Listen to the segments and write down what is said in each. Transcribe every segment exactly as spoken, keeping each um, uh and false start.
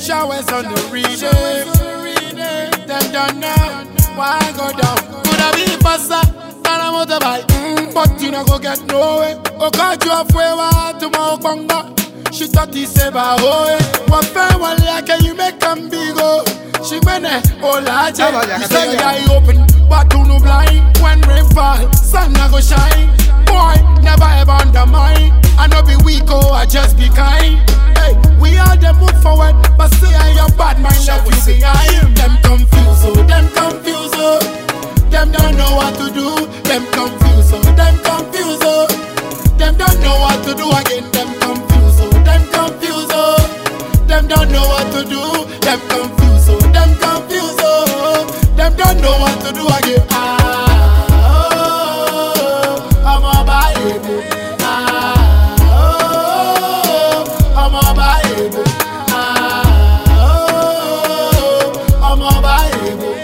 Showers on the reading. Them done now. Why go down? Coulda be faster than a motorbike, mm, but you no go get nowhere. Oh God, you halfway wa to my banga. She thought he said ba oh. What fair one like you make them big oh. She mene oh large. You say your eye open, but you no blind. When rain fall, sun a go shine. Boy, never ever undermine. I no be weak oh, I just be kind. Hey, we all them move forward, but say I your bad mind that you behind. Them confused oh, them confused oh. Them don't know what to do. Them confused oh, them confused oh. Them don't know what to do again. Them confused oh, them confused oh. Them don't know what to do. Them confused oh, them confused oh. Them don't know what to do again. Ah, oh, I'm a baby. Ah, oh, I'm a baby. Ah, oh, I'm a baby.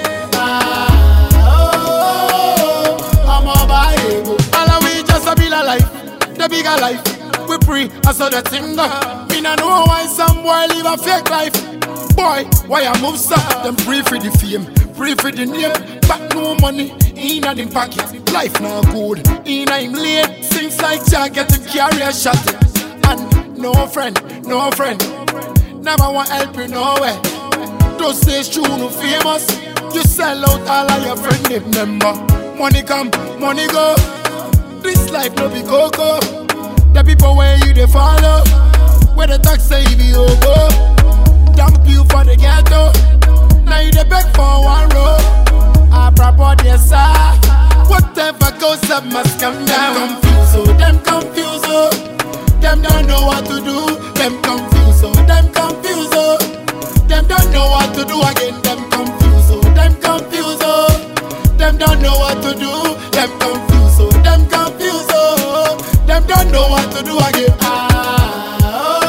The bigger life, we pray, I saw the thing go. Me no know why some boy live a fake life. Boy, why I move so? Them pray for the fame, pray for the name. But no money, in a them pocket. Life not good, in a him late. Seems like jacket to carry a shot. And no friend, no friend. Never want help you nowhere. Don't say true, no famous. You sell out all of your friends, remember. Money come, money go. This life no be coco. The people where you they follow, where the tax say be over. Dump you for the ghetto. Now you they beg for one row. I proper yes sir. Whatever goes up must come down. Them confused oh, them confused oh. Them don't know what to do. Them confused oh, them confused oh. Them don't know what to do again. Them confused oh, them confused oh. Them don't know what to do. Them confused oh, them confused oh. Them don't know what to do again. Ah,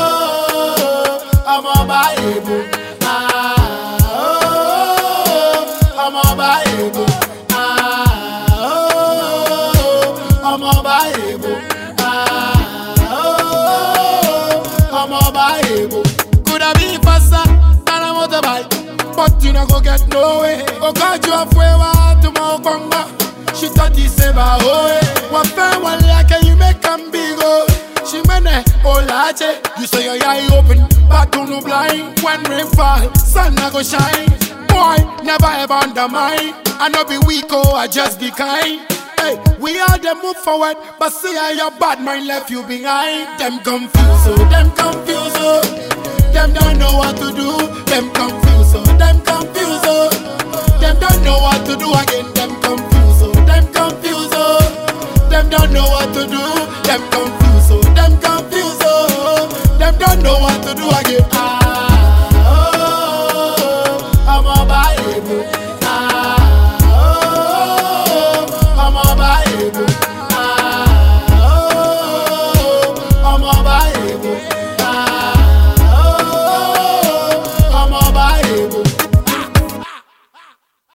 oh, I'm a baby. Ah, oh, I'm a baby. Ah, oh, I'm a baby. Ah, oh, I'm a baby. Coulda be faster than a motorbike, but you no go get nowhere. Oh God, you halfway wa to my banga. She thought he said ba oh. What fair one like you make them big oh. She mene oh large. You say your eye open, but you no blind. When rain fall, sun a go shine. Boy, never ever undermine. I no be weak oh, I just be kind. Hey, we all them move forward, but see how your bad mind left you behind. Them confused oh, them confused oh. Them don't know what to do. Them confused oh, them confused oh. Them don't know what to do again. Them confused oh, them confused oh. Them don't know what to do. Them confused.